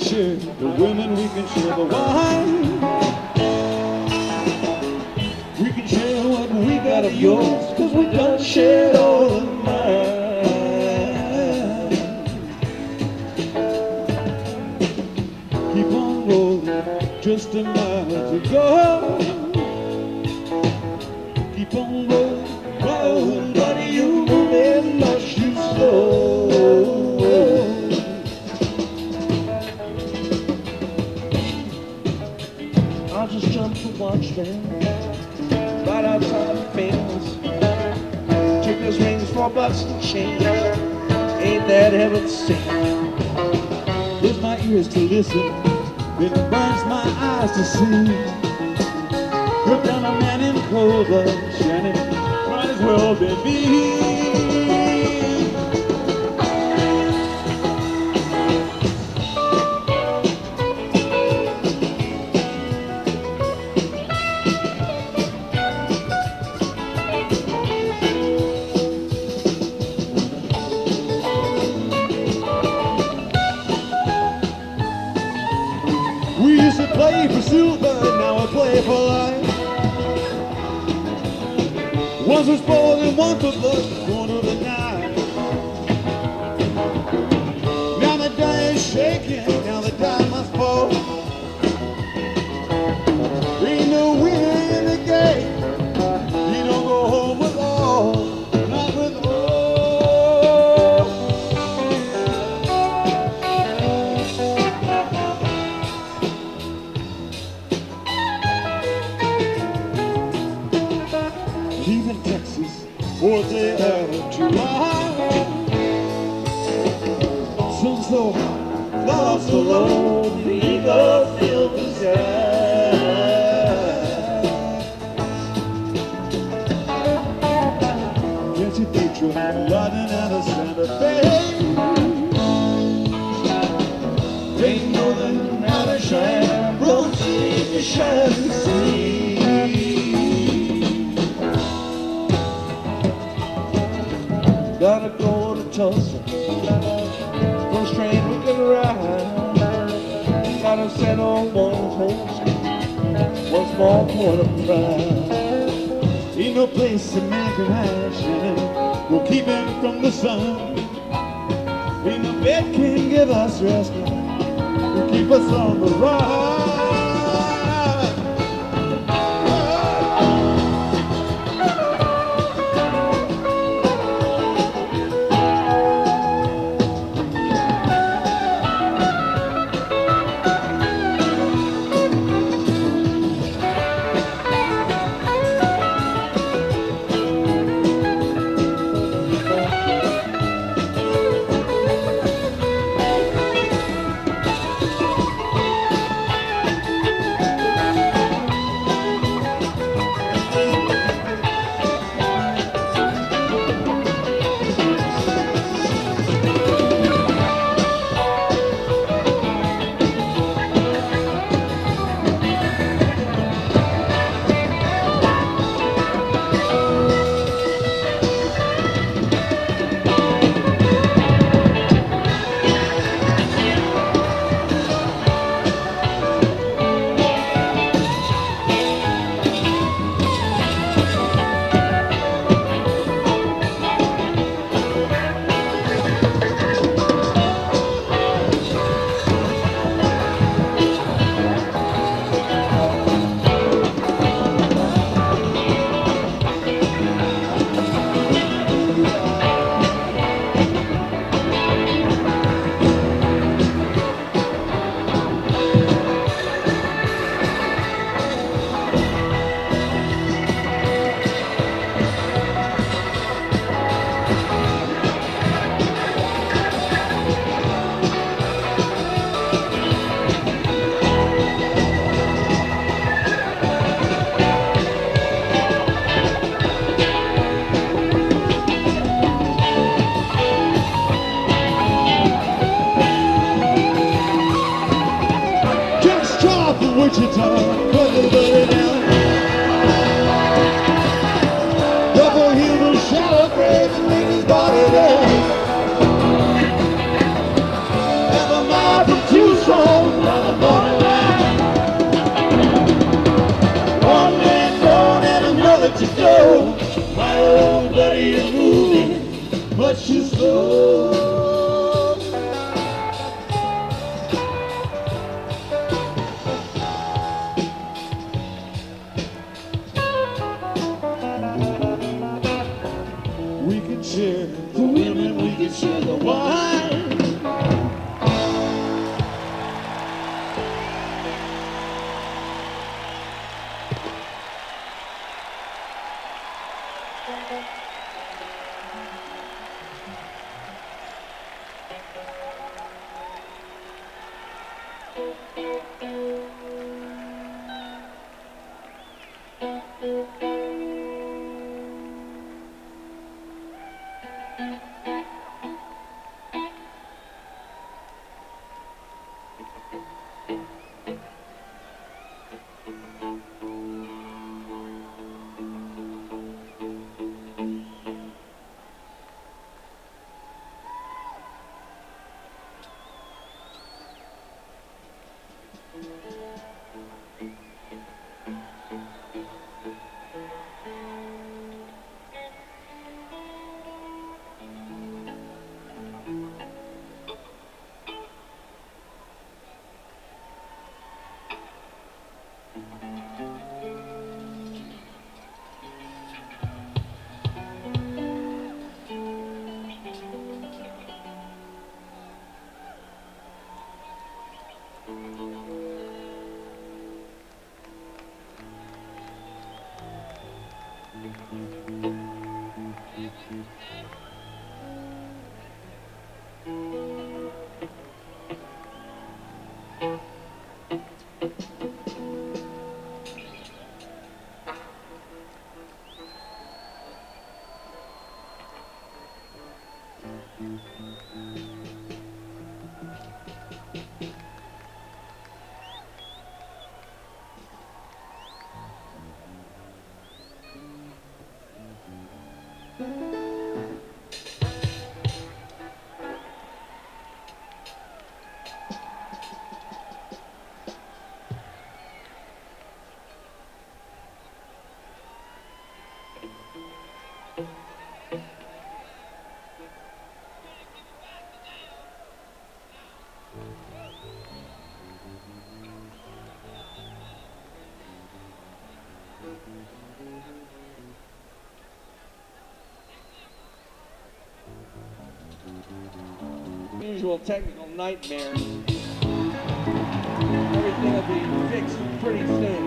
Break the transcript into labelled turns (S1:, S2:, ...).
S1: share the women, we can share the wine. We can share what we got of yours, cause we done shared all of mine. Keep on rolling, just a mile to go. Keep on rolling, rolling, buddy, you may lost you slow. I just jumped to watch them right outside the fence. Took his rings for bucks and change. Ain't that heaven sent? There's my ears to listen, it burns my eyes to see. Look down a man in cold blood, Shannon, might as well be me. We used to play for silver, now I play for life. Once was born and one for blood, one of the night. Now the die is shaking, now the die must fall. Ain't no winner in the game, you don't go home with all, not with all. Leaving Texas for the end of July. Sun so hot, clouds so low, the eagle filled the sky. Jesse Petro riding out of Santa Fe. Ain't no than how to shine, proceed to shine and see. Gotta go to Tulsa, first train we can ride. Gotta settle one horse, one small point of pride. Ain't no place a man can hide, Shannon, will keep him from the sun. Ain't no bed can give us rest, will keep us on the ride. Wichita, put the bullet down. Double human shallow grave and leave his body there. Have a mile from Tucson. My old buddy, you're moving much too slow. We can share the women, we can share the wine. Usual technical nightmare. Everything will be fixed pretty soon.